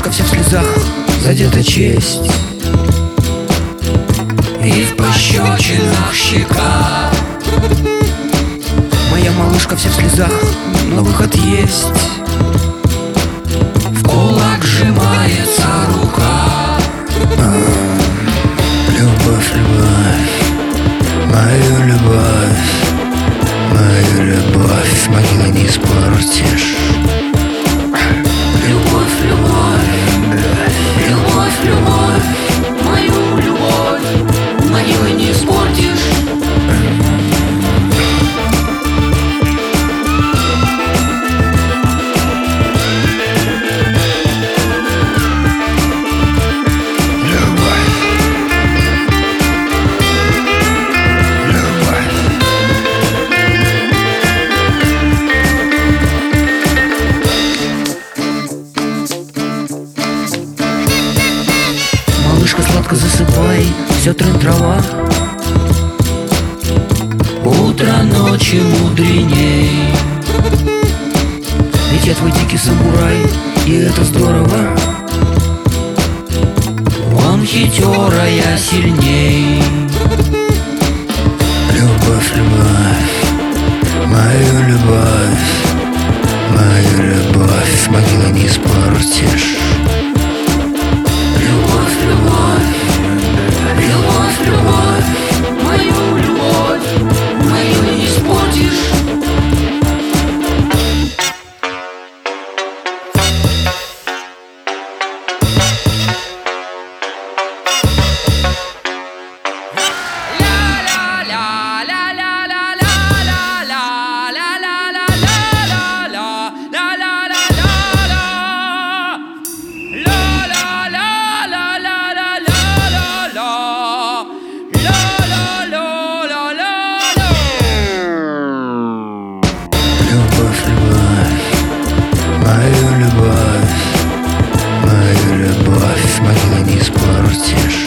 малышка вся в слезах, задета честь, и в пощечинах щека. моя малышка вся в слезах, но выход есть. В кулак сжимается рука. Любовь, любовь, мою любовь, мою любовь, могилы не испортишь. Любовь, любовь, любовь, любовь, мою любовь, могилы не испортишь. Малышка, сладко засыпай, все трава. Утро ночи мудреней. Ведь я твой дикий самурай, и это здорово. Он хитер, а я сильней. Любовь, любовь, мою любовь, мою любовь, могилы не испортишь. Любовь, любовь, любовь, любовь, мою любовь, мою не испортишь. Любовь, любовь, мою любовь, мою любовь, могилы не испортишь.